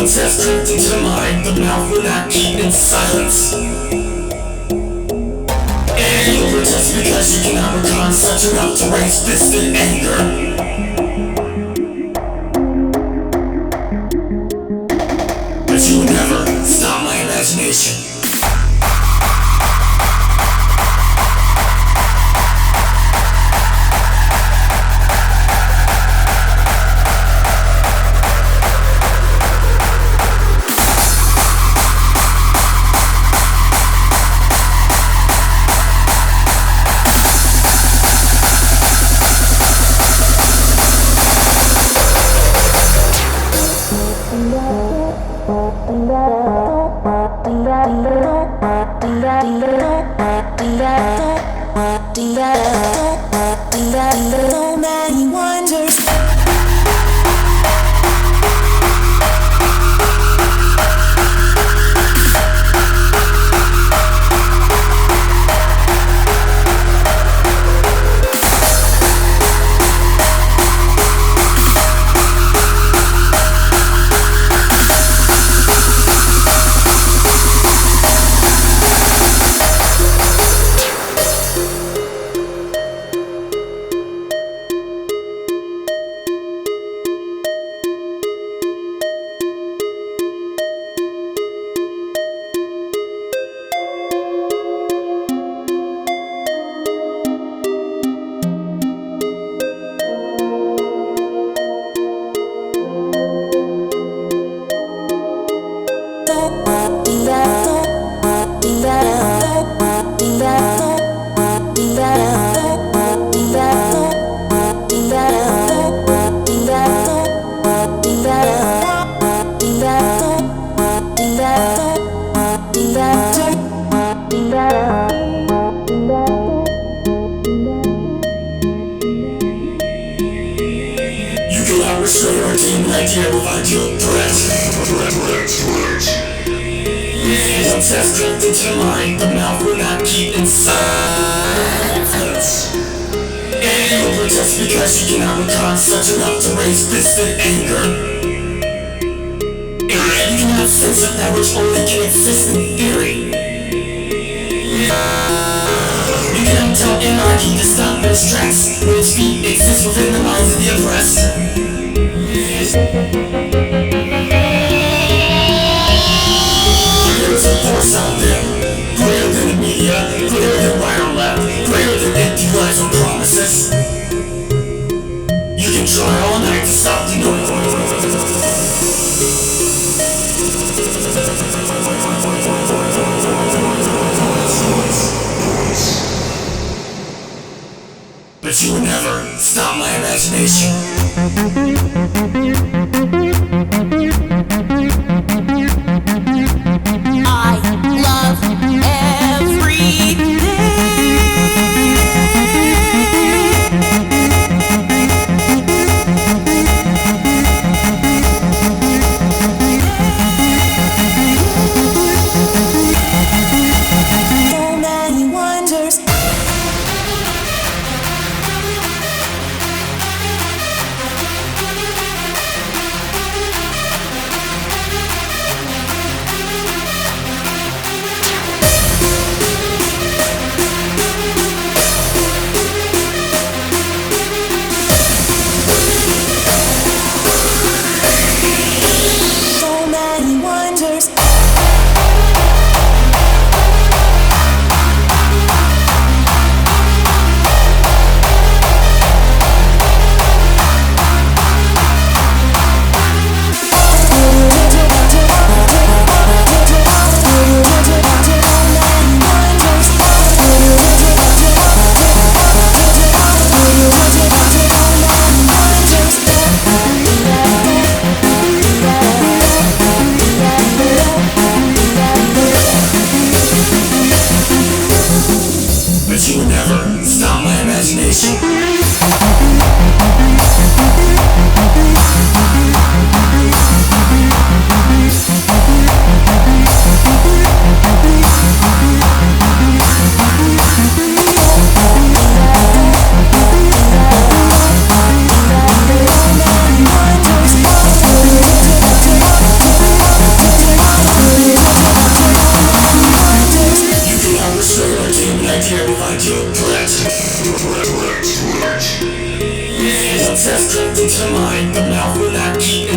Once has crept into the mind, the mouth will not keep in silence. And you'll protest because you cannot recon such enough to raise fist in anger. But you will never stop my imagination. Many wonders. Restrain our team like you provide your threat. Once has crept into the mind, the mouth will not keep in silence. And you'll protest because you cannot recon such enough to raise fist in anger. And you cannot sense of that which only can exist in theory. You cannot tell anarchy to stop in its tracks when its feet exist within the minds of the oppressed. There's a force out there, greater than the media, greater than right or left, greater than empty lies and promises. You can try all night to stop the noise, but you will never stop my imagination.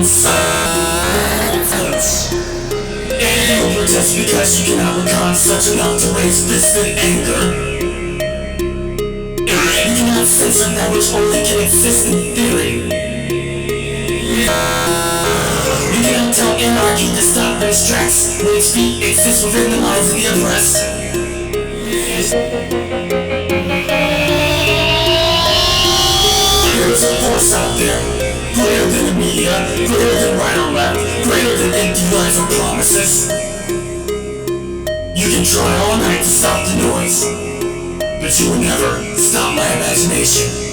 silence. And you protest because you cannot become such enough to raise fist and anger. And you cannot censor that which only can exist in theory. You cannot tell anarchy to stop those tracks when speech exists within the minds of the oppressed. There is a force out there, greater than the media, greater than right or left, greater than empty lies and promises. You can try all night to stop the noise, but you will never stop my imagination.